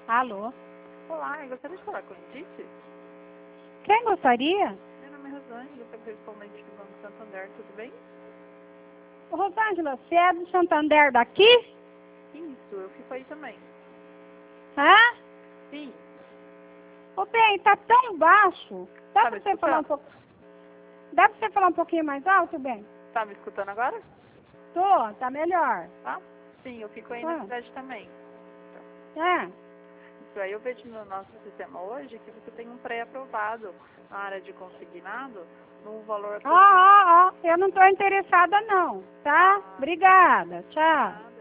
Alô? Olá, eu gostaria de falar com a Edith. Quem gostaria? Meu nome é Rosângela, sou correspondente do Banco Santander, tudo bem? Ô, Rosângela, você é do Santander daqui? Isso, eu fico aí também. Hã? Sim. Ô, bem, tá tão baixo. Dá Tá pra me você falar um escutando? pouco... Dá pra você falar um pouquinho mais alto, bem? Tá me escutando agora? Tô, tá melhor. Tá? Sim, eu fico aí na Ah. cidade também. É. Isso aí eu vejo no nosso sistema hoje que você tem um pré-aprovado na área de consignado num valor... Eu não tô interessada não, tá? Obrigada, tchau.